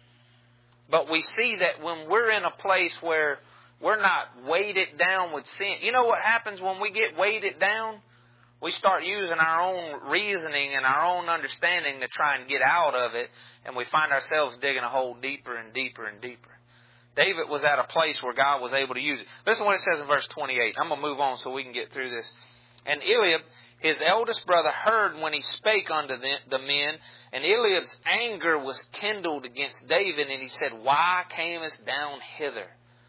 But we see that when we're in a place where we're not weighted down with sin. You know what happens when we get weighted down? We start using our own reasoning and our own understanding to try and get out of it. And we find ourselves digging a hole deeper and deeper and deeper. David was at a place where God was able to use it. Listen to what it says in verse twenty-eight. I'm going to move on so we can get through this. And Eliab, his eldest brother, heard when he spake unto the, the men. And Eliab's anger was kindled against David. And he said, Why camest down hither?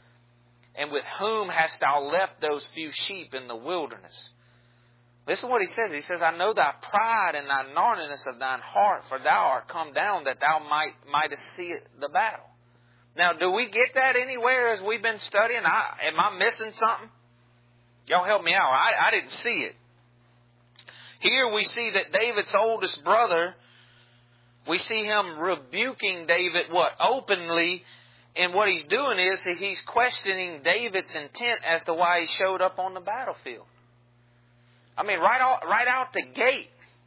And with whom hast thou left those few sheep in the wilderness? Listen to what he says. He says, I know thy pride and thy naughtiness of thine heart, for thou art come down that thou might mightest see the battle. Now, do we get that anywhere as we've been studying? I, am I missing something? Y'all help me out. I, I didn't see it. Here we see that David's oldest brother, we see him rebuking David, what, openly. And what he's doing is he's questioning David's intent as to why he showed up on the battlefield. I mean, right out, right out the gate,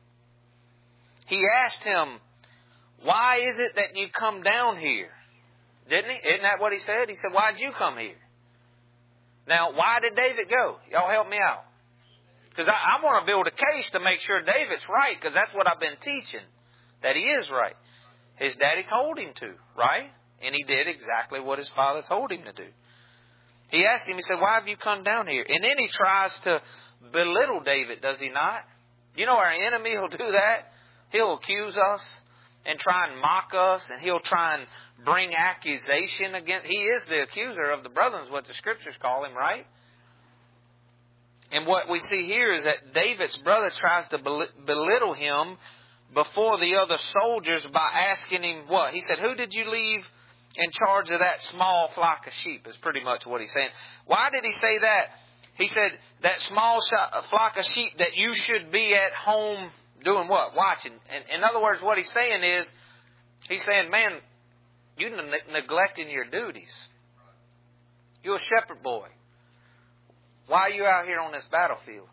he asked him, why is it that you come down here? Didn't he? Isn't that what he said? He said, why'd you come here? Now, why did David go? Y'all help me out. Because I, I want to build a case to make sure David's right, because that's what I've been teaching, that he is right. His daddy told him to, right? And he did exactly what his father told him to do. He asked him, he said, why have you come down here? And then he tries to belittle David, does he not? You know our enemy will do that. He'll accuse us and try and mock us, and he'll try and bring accusation against. He is the accuser of the brethren, is what the Scriptures call him, right? And what we see here is that David's brother tries to belittle him before the other soldiers by asking him what? He said, who did you leave in charge of that small flock of sheep? Is pretty much what he's saying. Why did he say that? He said, that small flock of sheep that you should be at home doing what? Watching. And in other words, what he's saying is, he's saying, man, you're ne- neglecting your duties. You're a shepherd boy. Why are you out here on this battlefield?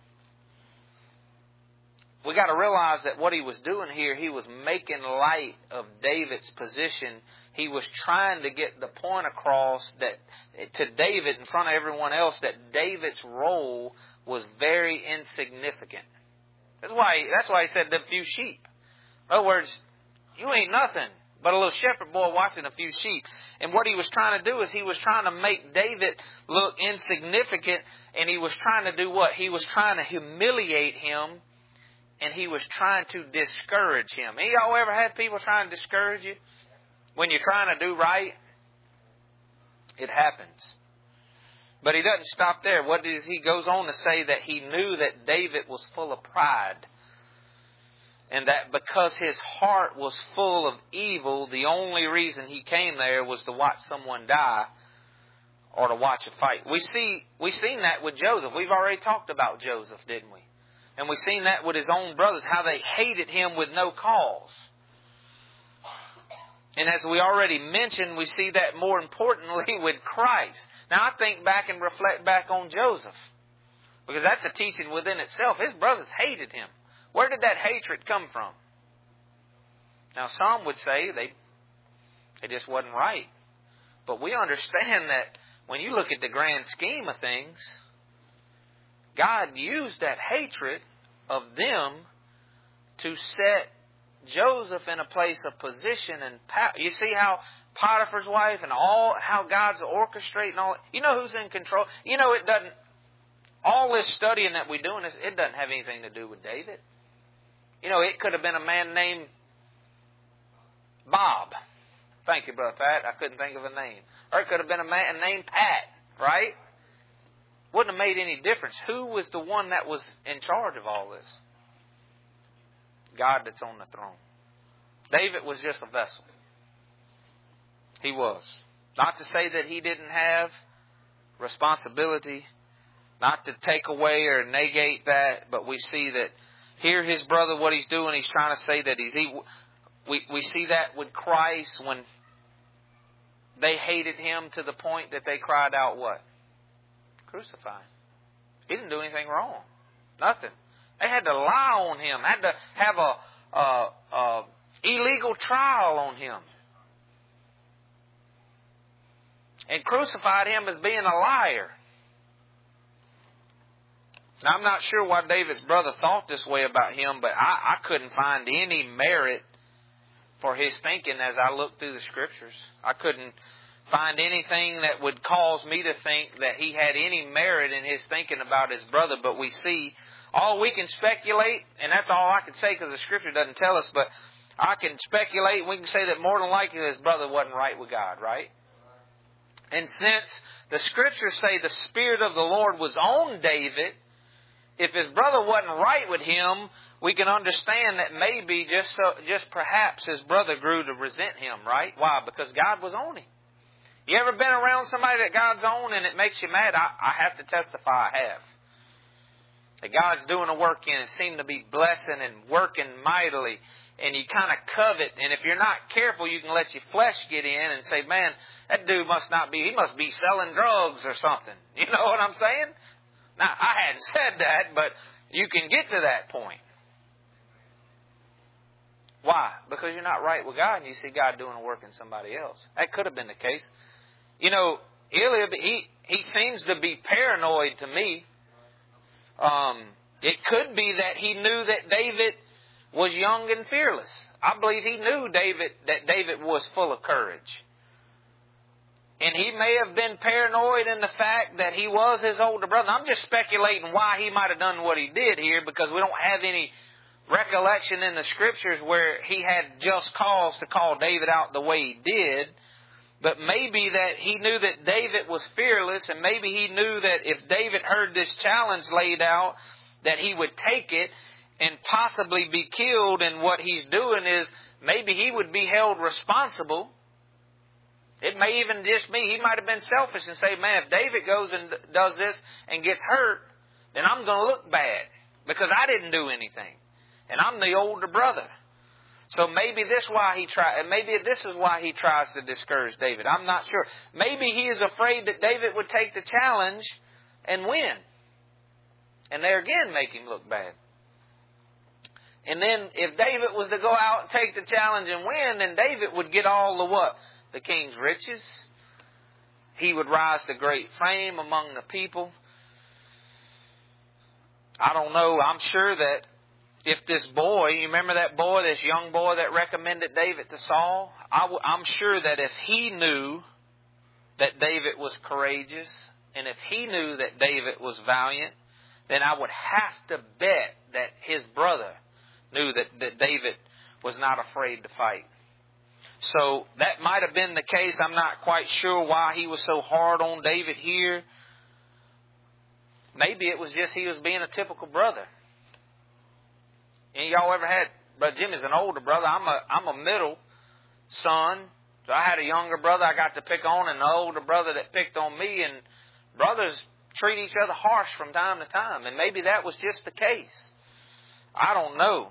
We got to realize that what he was doing here, he was making light of David's position. He was trying to get the point across that to David in front of everyone else that David's role was very insignificant. That's why. That's why he said the few sheep. In other words, you ain't nothing but a little shepherd boy watching a few sheep. And what he was trying to do is he was trying to make David look insignificant, and he was trying to do what? He was trying to humiliate him. And he was trying to discourage him. Any of y'all ever had people trying to discourage you? When you're trying to do right? It happens. But he doesn't stop there. What does he goes on to say that he knew that David was full of pride. And that because his heart was full of evil, the only reason he came there was to watch someone die or to watch a fight. We see, we seen that with Joseph. We've already talked about Joseph, didn't we? And we've seen that with his own brothers, how they hated him with no cause. And as we already mentioned, we see that more importantly with Christ. Now I think back and reflect back on Joseph, because that's a teaching within itself. His brothers hated him. Where did that hatred come from? Now some would say they, it just wasn't right. But we understand that when you look at the grand scheme of things, God used that hatred of them to set Joseph in a place of position and power. You see how Potiphar's wife and all, how God's orchestrating all. You know who's in control? You know it doesn't, all this studying that we're doing, it doesn't have anything to do with David. You know, it could have been a man named Bob. Thank you, Brother Pat. I couldn't think of a name. Or it could have been a man named Pat, right? Wouldn't have made any difference. Who was the one that was in charge of all this? God that's on the throne. David was just a vessel. He was. Not to say that he didn't have responsibility, not to take away or negate that, but we see that here his brother, what he's doing, he's trying to say that he's equal. We, we see that with Christ when they hated him to the point that they cried out what? Crucify him. He didn't do anything wrong. Nothing. They had to lie on him. Had to have a, a, a illegal trial on him. And crucified him as being a liar. Now, I'm not sure why David's brother thought this way about him, but I, I couldn't find any merit for his thinking as I looked through the Scriptures. I couldn't find anything that would cause me to think that he had any merit in his thinking about his brother. But we see, all we can speculate, and that's all I can say because the Scripture doesn't tell us, but I can speculate, we can say that more than likely his brother wasn't right with God, right? And since the Scriptures say the Spirit of the Lord was on David, if his brother wasn't right with him, we can understand that maybe just so, just perhaps his brother grew to resent him, right? Why? Because God was on him. You ever been around somebody that God's on and it makes you mad? I, I have to testify I have. That God's doing a work in and seem to be blessing and working mightily. And you kind of covet. And if you're not careful, you can let your flesh get in and say, man, that dude must not be, he must be selling drugs or something. You know what I'm saying? Now, I hadn't said that, but you can get to that point. Why? Because you're not right with God and you see God doing a work in somebody else. That could have been the case. You know, Eliab, he, he seems to be paranoid to me. Um, it could be that he knew that David was young and fearless. I believe he knew David that David was full of courage. And he may have been paranoid in the fact that he was his older brother. I'm just speculating why he might have done what he did here, because we don't have any recollection in the Scriptures where he had just cause to call David out the way he did. But maybe that he knew that David was fearless, and maybe he knew that if David heard this challenge laid out, that he would take it and possibly be killed. And what he's doing is maybe he would be held responsible. It may even just be, he might have been selfish and say, man, if David goes and does this and gets hurt, then I'm going to look bad because I didn't do anything. And I'm the older brother. So maybe this why he try, maybe this is why he tries to discourage David. I'm not sure. Maybe he is afraid that David would take the challenge and win. And there again make him look bad. And then if David was to go out and take the challenge and win, then David would get all the what? The king's riches. He would rise to great fame among the people. I don't know. I'm sure that if this boy, you remember that boy, this young boy that recommended David to Saul? I w- I'm sure that if he knew that David was courageous, and if he knew that David was valiant, then I would have to bet that his brother knew that, that David was not afraid to fight. So that might have been the case. I'm not quite sure why he was so hard on David here. Maybe it was just he was being a typical brother. Any of y'all ever had, Brother Jimmy's an older brother. I'm a I'm a middle son. So I had a younger brother I got to pick on, and an older brother that picked on me. And brothers treat each other harsh from time to time. And maybe that was just the case. I don't know.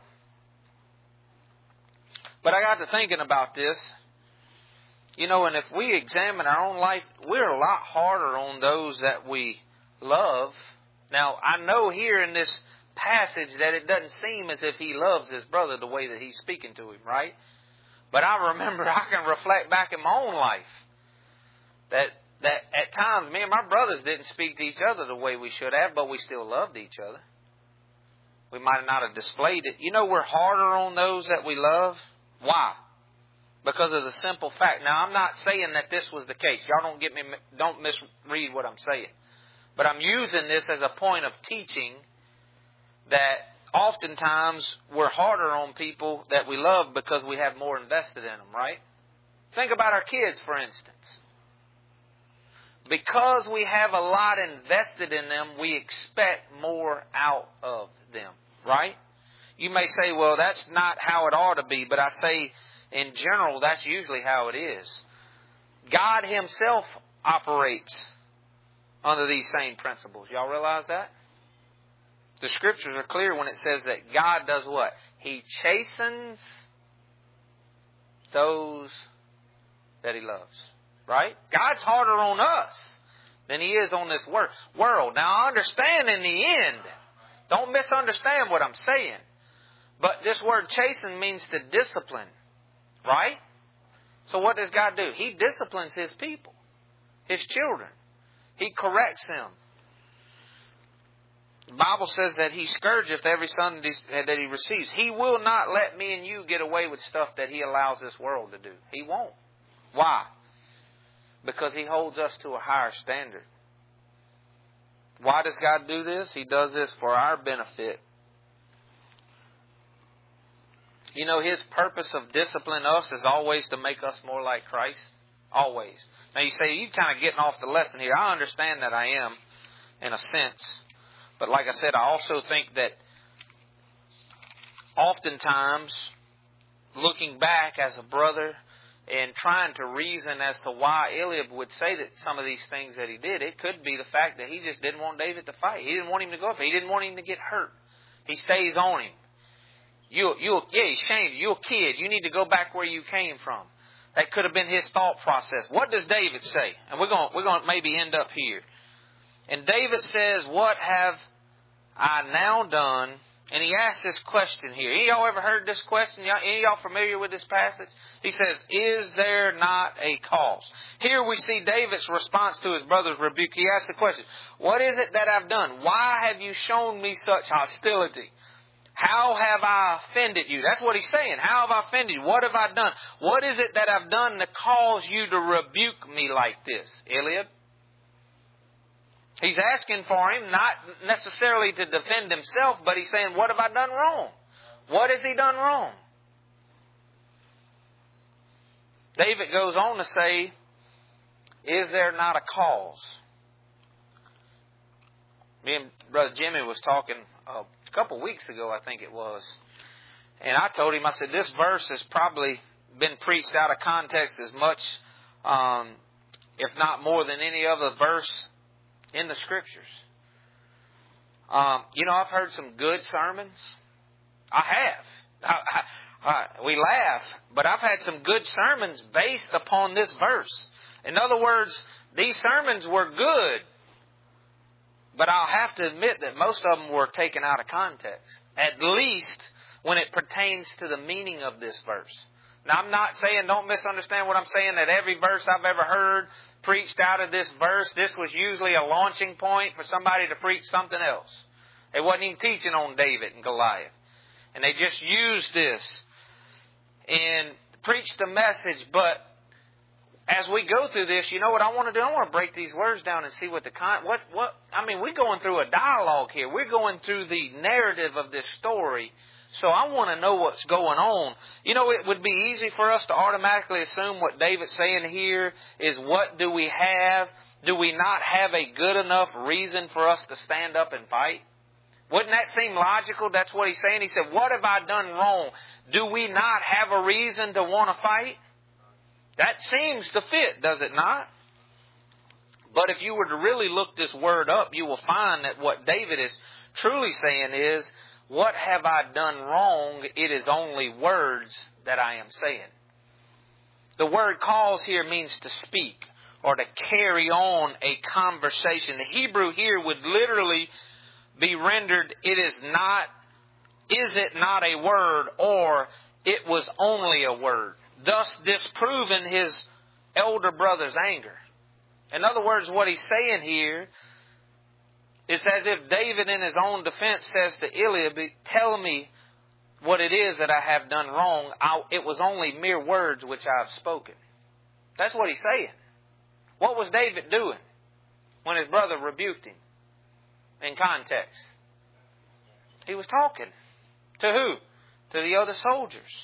But I got to thinking about this. You know, and if we examine our own life, we're a lot harder on those that we love. Now, I know here in this passage that it doesn't seem as if he loves his brother the way that he's speaking to him, right? But I remember, I can reflect back in my own life that that at times me and my brothers didn't speak to each other the way we should have, but we still loved each other. We might not have displayed it. You know, we're harder on those that we love. Why? Because of the simple fact. Now, I'm not saying that this was the case. Y'all don't get me, don't misread what I'm saying. But I'm using this as a point of teaching that oftentimes we're harder on people that we love because we have more invested in them, right? Think about our kids, for instance. Because we have a lot invested in them, we expect more out of them, right? You may say, well, that's not how it ought to be, but I say in general, that's usually how it is. God Himself operates under these same principles. Y'all realize that? The Scriptures are clear when it says that God does what? He chastens those that He loves. Right? God's harder on us than He is on this world. Now, I understand in the end. Don't misunderstand what I'm saying. But this word chasten means to discipline. Right? So what does God do? He disciplines His people. His children. He corrects them. The Bible says that He scourgeth every son that He receives. He will not let me and you get away with stuff that He allows this world to do. He won't. Why? Because He holds us to a higher standard. Why does God do this? He does this for our benefit. You know, His purpose of disciplining us is always to make us more like Christ. Always. Now you say, you're kind of getting off the lesson here. I understand that I am, in a sense. But like I said, I also think that oftentimes, looking back as a brother and trying to reason as to why Eliab would say that some of these things that he did, it could be the fact that he just didn't want David to fight. He didn't want him to go up. He didn't want him to get hurt. He stays on him. You, you, yeah, he's shamed. You're a kid. You need to go back where you came from. That could have been his thought process. What does David say? And we're going, we're going to maybe end up here. And David says, "What have I now done?" And he asks this question here. Any of y'all ever heard this question? Any of y'all familiar with this passage? He says, "Is there not a cause?" Here we see David's response to his brother's rebuke. He asks the question, "What is it that I've done? Why have you shown me such hostility? How have I offended you?" That's what he's saying. How have I offended you? What have I done? What is it that I've done to cause you to rebuke me like this, Eliab? He's asking for him, not necessarily to defend himself, but he's saying, what have I done wrong? What has he done wrong? David goes on to say Is there not a cause? Me and Brother Jimmy was talking uh, a couple weeks ago, I think it was. And I told him, I said, this verse has probably been preached out of context as much, um, if not more than any other verse in the Scriptures. Um, you know, I've heard some good sermons. I have. I, I, I, we laugh, but I've had some good sermons based upon this verse. In other words, these sermons were good, but I'll have to admit that most of them were taken out of context, at least when it pertains to the meaning of this verse. Now, I'm not saying, don't misunderstand what I'm saying, that every verse I've ever heard preached out of this verse, this was usually a launching point for somebody to preach something else. They wasn't even teaching on David and Goliath. And they just used this and preached the message. But as we go through this, you know what I want to do? I want to break these words down and see what the con... What, what, I mean, we're going through a dialogue here. We're going through the narrative of this story. So I want to know what's going on. You know, it would be easy for us to automatically assume what David's saying here is, what do we have? Do we not have a good enough reason for us to stand up and fight? Wouldn't that seem logical? That's what he's saying. He said, what have I done wrong? Do we not have a reason to want to fight? That seems to fit, does it not? But if you were to really look this word up, you will find that what David is truly saying is, what have I done wrong? It is only words that I am saying. The word cause here means to speak or to carry on a conversation. The Hebrew here would literally be rendered, it is not, is it not a word, or it was only a word, thus disproving his elder brother's anger. In other words, what he's saying here, it's as if David in his own defense says to Eliab, tell me what it is that I have done wrong. I, it was only mere words which I have spoken. That's what he's saying. What was David doing when his brother rebuked him? In context, he was talking to who? To the other soldiers.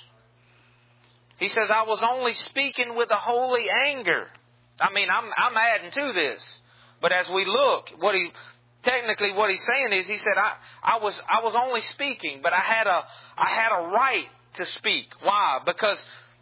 He says, I was only speaking with a holy anger. I mean, I'm, I'm adding to this. But as we look, what he technically what he's saying is, he said, I, I was I was only speaking, but I had a I had a right to speak. Why? Because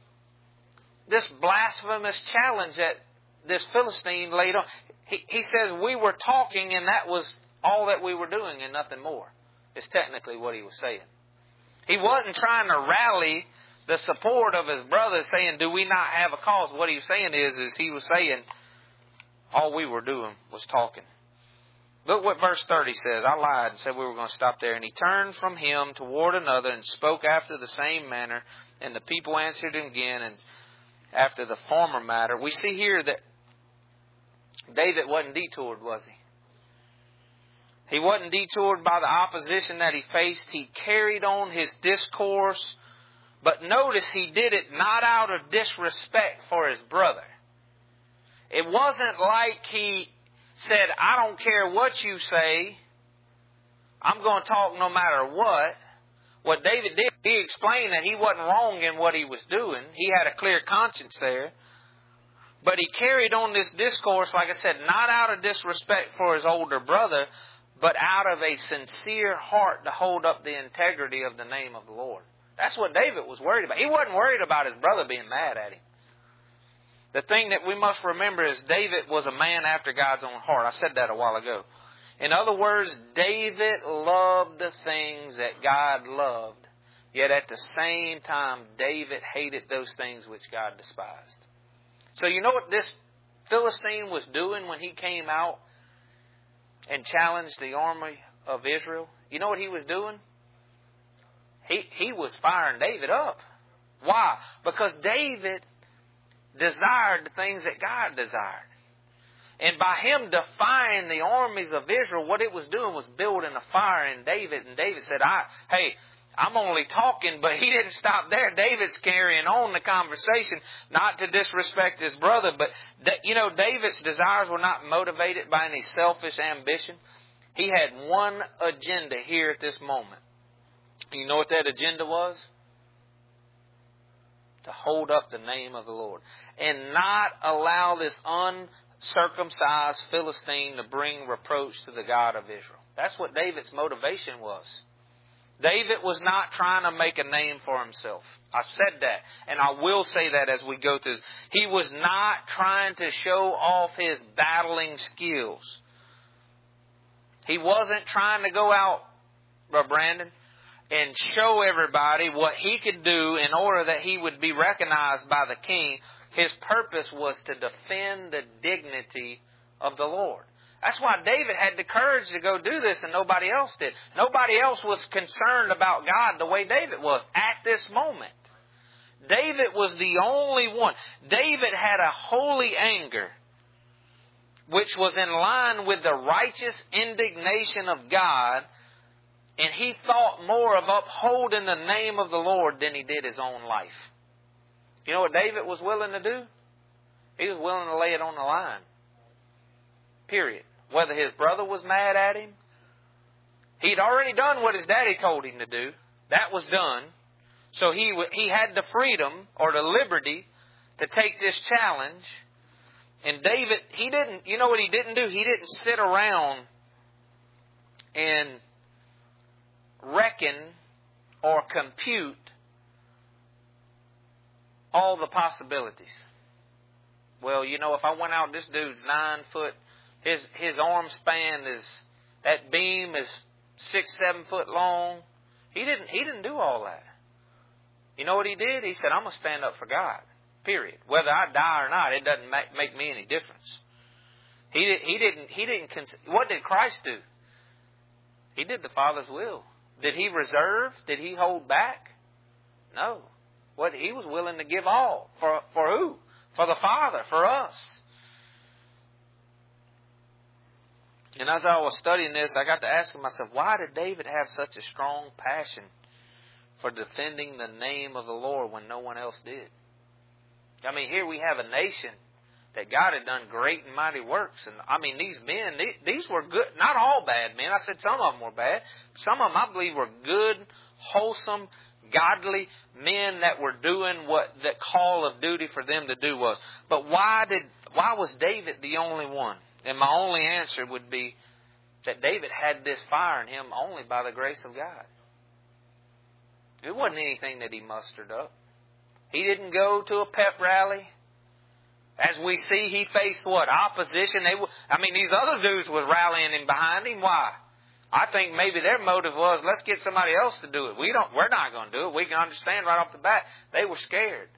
this blasphemous challenge that this Philistine laid on, he, he says we were talking, and that was all that we were doing and nothing more, is technically what he was saying. He wasn't trying to rally the support of his brothers saying, do we not have a cause? What he was saying is, is he was saying all we were doing was talking. Look what verse thirty says. I lied and said we were going to stop there. And he turned from him toward another and spoke after the same manner. And the people answered him again and after the former matter. We see here that David wasn't detoured, was he? He wasn't detoured by the opposition that he faced. He carried on his discourse. But notice he did it not out of disrespect for his brother. It wasn't like he said, I don't care what you say. I'm going to talk no matter what. What David did, he explained that he wasn't wrong in what he was doing. He had a clear conscience there. But he carried on this discourse, like I said, not out of disrespect for his older brother, but out of a sincere heart to hold up the integrity of the name of the Lord. That's what David was worried about. He wasn't worried about his brother being mad at him. The thing that we must remember is David was a man after God's own heart. I said that a while ago. In other words, David loved the things that God loved. Yet at the same time, David hated those things which God despised. So you know what this Philistine was doing when he came out and challenged the army of Israel? You know what he was doing? He, he was firing David up. Why? Because David desired the things that God desired. And by him defying the armies of Israel, what it was doing was building a fire in David. And David said, I, hey, I'm only talking, but he didn't stop there. David's carrying on the conversation, not to disrespect his brother. But, you know, David's desires were not motivated by any selfish ambition. He had one agenda here at this moment. You know what that agenda was? to hold up the name of the Lord and not allow this uncircumcised Philistine to bring reproach to the God of Israel. That's what David's motivation was. David was not trying to make a name for himself. I said that, and I will say that as we go through. He was not trying to show off his battling skills. He wasn't trying to go out, Brother Brandon, and show everybody what he could do in order that he would be recognized by the king. His purpose was to defend the dignity of the Lord. That's why David had the courage to go do this and nobody else did. Nobody else was concerned about God the way David was at this moment. David was the only one. David had a holy anger which was in line with the righteous indignation of God, and he thought more of upholding the name of the Lord than he did his own life. You know what David was willing to do? He was willing to lay it on the line. Period. Whether his brother was mad at him, he'd already done what his daddy told him to do. That was done. So he he had the freedom or the liberty to take this challenge. And David, he didn't, you know what he didn't do? He didn't sit around and reckon or compute all the possibilities. Well, you know, if I went out, this dude's nine foot, his his arm span is, that beam is six, seven foot long. He didn't he didn't do all that. You know what he did? He said, I'm going to stand up for God. Period. Whether I die or not, it doesn't make, make me any difference. He did, he didn't he didn't what did Christ do? He did the Father's will. Did he reserve? Did he hold back? No. What he was willing to give all. For for who? For the Father, for us. And as I was studying this, I got to asking myself, why did David have such a strong passion for defending the name of the Lord when no one else did? I mean, here we have a nation that God had done great and mighty works. And I mean, these men, these were good, not all bad men. I said some of them were bad. Some of them, I believe, were good, wholesome, godly men that were doing what the call of duty for them to do was. But why did, why was David the only one? And my only answer would be that David had this fire in him only by the grace of God. It wasn't anything that he mustered up. He didn't go to a pep rally. As we see, he faced what? Opposition. They, I mean, these other dudes was rallying him behind him. Why? I think maybe their motive was, let's get somebody else to do it. We don't, we're not going to do it. We can understand right off the bat. They were scared.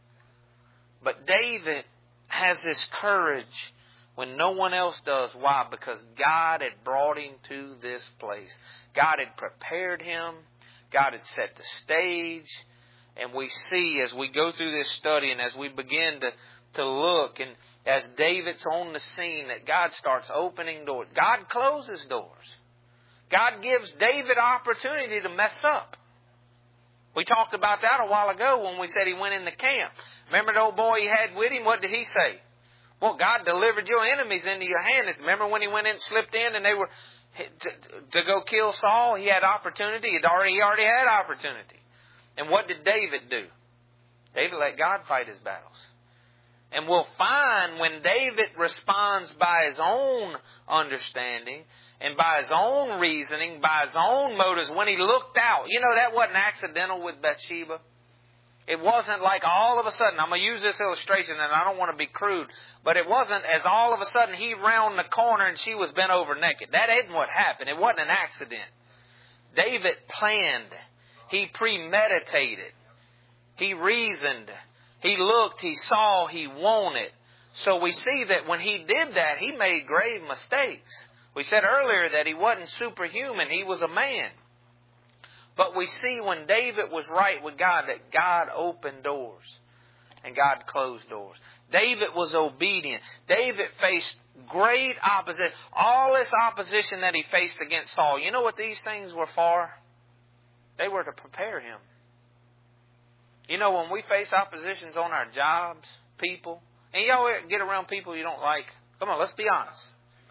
But David has this courage when no one else does. Why? Because God had brought him to this place. God had prepared him. God had set the stage. And we see as we go through this study and as we begin to, to look and as David's on the scene that God starts opening doors. God closes doors. God gives David opportunity to mess up. We talked about that a while ago when we said he went in the camp. Remember the old boy he had with him? What did he say? Well, God delivered your enemies into your hands. Remember when he went in and slipped in and they were to, to go kill Saul? He had opportunity. He'd already, he already had opportunity. And what did David do? David let God fight his battles. And we'll find when David responds by his own understanding and by his own reasoning, by his own motives, when he looked out. You know, that wasn't accidental with Bathsheba. It wasn't like all of a sudden, I'm going to use this illustration and I don't want to be crude, but it wasn't as all of a sudden he round the corner and she was bent over naked. That isn't what happened. It wasn't an accident. David planned. He premeditated. He reasoned. He looked. He saw. He wanted. So we see that when he did that, he made grave mistakes. We said earlier that he wasn't superhuman. He was a man. But we see when David was right with God that God opened doors and God closed doors. David was obedient. David faced great opposition. All this opposition that he faced against Saul. You know what these things were for? They were to prepare him. You know, when we face oppositions on our jobs, people, and you all get around people you don't like, come on, let's be honest.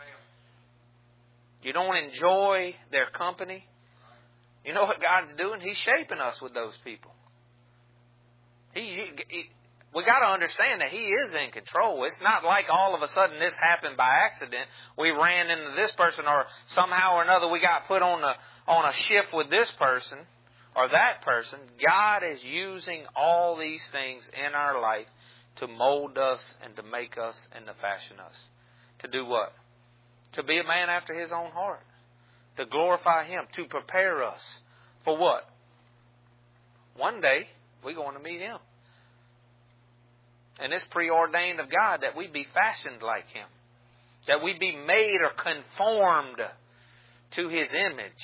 You don't enjoy their company. You know what God's doing? He's shaping us with those people. He, he, We got to understand that He is in control. It's not like all of a sudden this happened by accident. We ran into this person, or somehow or another we got put on a on a shift with this person or that person. God is using all these things in our life to mold us and to make us and to fashion us. To do what? To be a man after His own heart. To glorify Him. To prepare us. For what? One day we're going to meet Him. And it's preordained of God that we be fashioned like Him. That we be made or conformed to His image.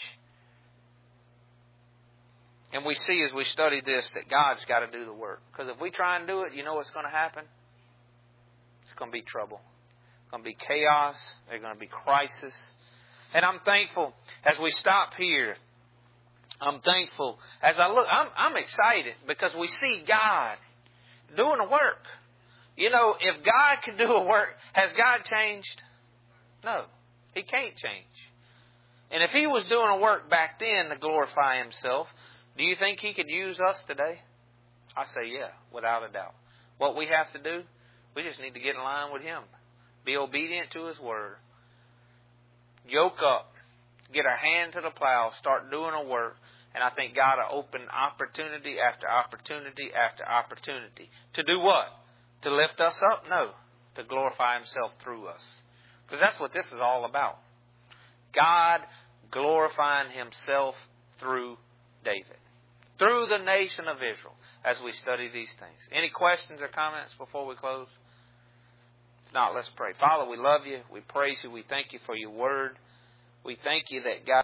And we see as we study this that God's got to do the work. Because if we try and do it, you know what's going to happen? It's going to be trouble. It's going to be chaos. There's going to be crisis. And I'm thankful as we stop here. I'm thankful as I look. I'm, I'm excited because we see God doing the work. You know, if God can do a work, has God changed? No, He can't change. And if He was doing a work back then to glorify Himself, do you think He could use us today? I say yeah, without a doubt. What we have to do, we just need to get in line with Him. Be obedient to His Word. Yoke up. Get our hand to the plow. Start doing a work. And I think God will open opportunity after opportunity after opportunity. To do what? To lift us up? No. To glorify Himself through us. Because that's what this is all about. God glorifying Himself through David. Through the nation of Israel as we study these things. Any questions or comments before we close? If not, let's pray. Father, we love You. We praise You. We thank You for Your Word. We thank You that God